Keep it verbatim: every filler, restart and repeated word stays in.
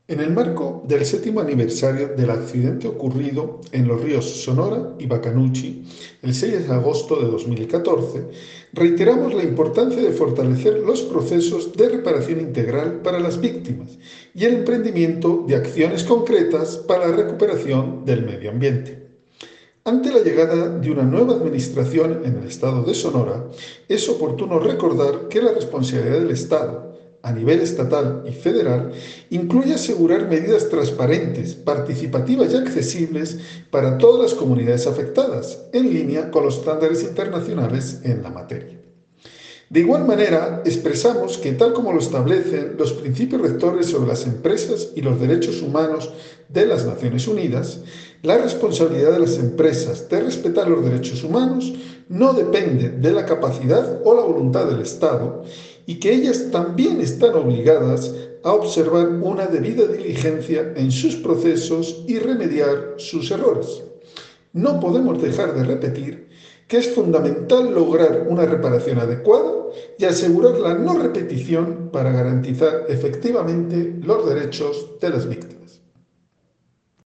En el marco del séptimo aniversario del accidente ocurrido en los ríos Sonora y Bacanuchi el seis de agosto de dos mil catorce, reiteramos la importancia de fortalecer los procesos de reparación integral para las víctimas y el emprendimiento de acciones concretas para la recuperación del medio ambiente. Ante la llegada de una nueva administración en el estado de Sonora, es oportuno recordar que la responsabilidad del Estado, a nivel estatal y federal, incluye asegurar medidas transparentes, participativas y accesibles para todas las comunidades afectadas, en línea con los estándares internacionales en la materia. De igual manera, expresamos que, tal como lo establecen los principios rectores sobre las empresas y los derechos humanos de las Naciones Unidas, la responsabilidad de las empresas de respetar los derechos humanos no depende de la capacidad o la voluntad del Estado y que ellas también están obligadas a observar una debida diligencia en sus procesos y remediar sus errores. No podemos dejar de repetir que es fundamental lograr una reparación adecuada y asegurar la no repetición para garantizar efectivamente los derechos de las víctimas.